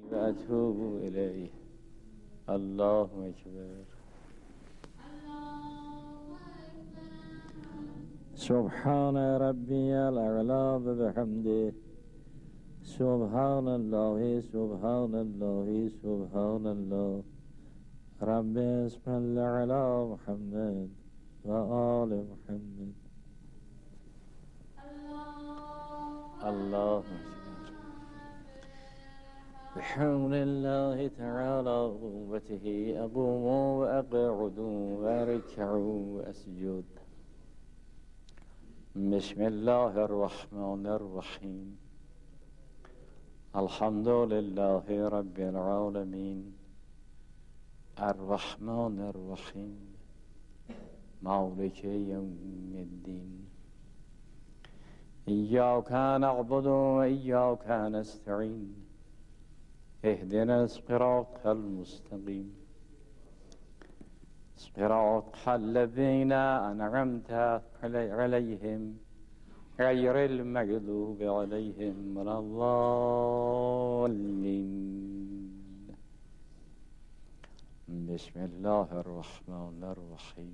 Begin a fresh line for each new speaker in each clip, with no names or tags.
وأتوب إليه. الله أكبر. سبحان ربي الأعلى بحمده. سبحان الله سبحان الله سبحان الله. رب صل على محمد وآل محمد. الله أكبر. بحول الله تعالى وقوته أقوم وأقعد وأركع وأسجد. بسم الله الرحمن الرحيم. الحمد لله رب العالمين الرحمن الرحيم مالك يوم الدين. إياك نعبد وإياك نستعين. اهدنا الصراط المستقيم صراط الذين أنعمت عليهم غير المغضوب عليهم ولا الضالين. بسم الله الرحمن الرحيم.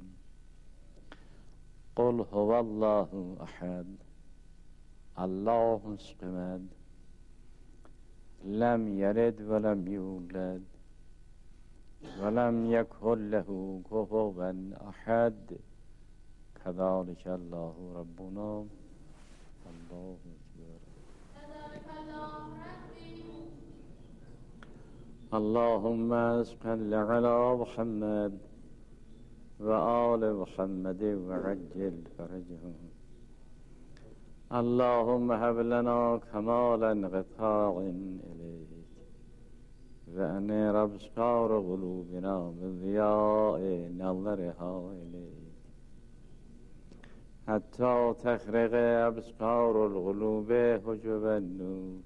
قل هو الله أحد الله الصمد لم يلد ولم يولد ولم يكن له كفوا أحد. كذلك الله ربنا. الله أكبر. اللهم صل على محمد وآل محمد وعجل فرجهم. اللهم هب لنا كمال انقطاع إليك وأنر أبصار قلوبنا بضياء نظرها إليك حتى تخرق أبصار القلوب حجب النور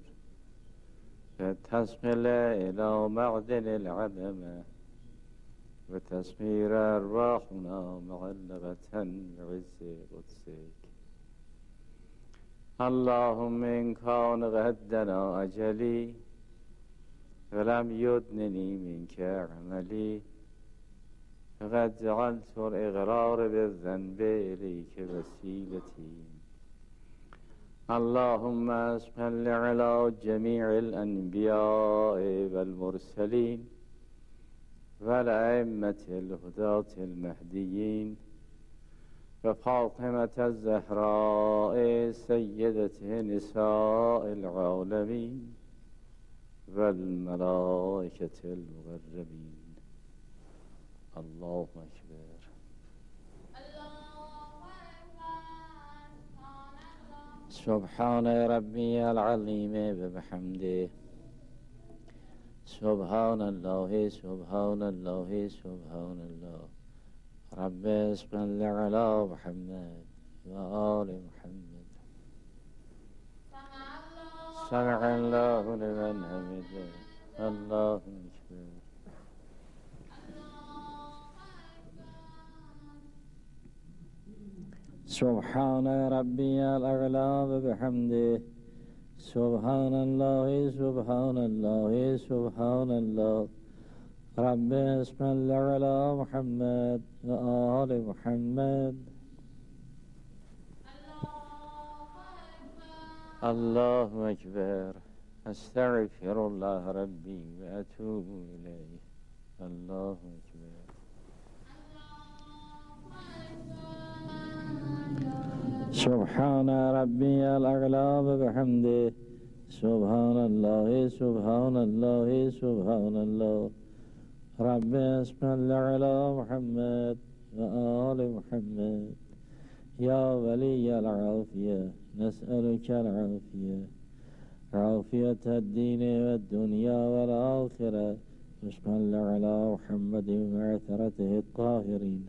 وتصل إلى معدن العدمة وتصير أرواحنا معلقة بعز قدسك. اللهم إن كان غدنا أجلي ولم يدنني منك عملي فقد جعلت الإغرار بالذنب إليك وسيلتي. اللهم صل على جميع الأنبياء والمرسلين والأئمة الهداة المهديين وفاطمة الزهراء سيدة نساء العالمين والملائكة المقربين. الله أكبر. سبحان ربي العظيم وبحمده. سبحان الله سبحان الله سبحان الله. رب صل على محمد وآل محمد. سمع الله لمن حمده. الله أكبر. سبحان ربي الأعلى وبحمده. سبحان الله سبحان الله سبحان الله. رب صل على محمد وآل محمد. الله أكبر. أستغفر الله ربي وأتوب إليه. الله أكبر. سبحان ربي الأعلى وبحمده. سبحان الله سبحان الله سبحان الله. رب صل على محمد وآل محمد. يا ولي العافية نسألك العافية عافية الدين والدنيا والآخرة. وصل على محمد وعثرته الطاهرين.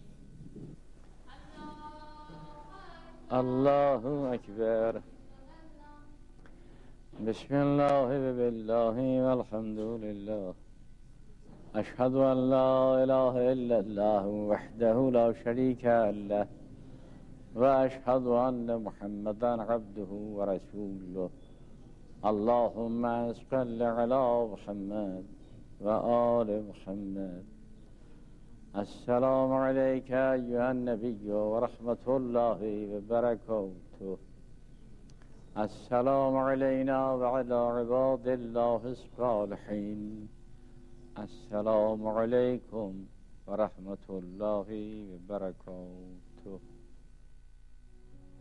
الله أكبر. بسم الله وبالله والحمد لله. أشهد أن لا إله إلا الله وحده لا شريك له وأشهد أن محمدا عبده ورسوله. اللهم صل على محمد وآل محمد. السلام عليك أيها النبي ورحمة الله وبركاته. السلام علينا وعلى عباد الله الصالحين. السلام عليكم ورحمة الله وبركاته.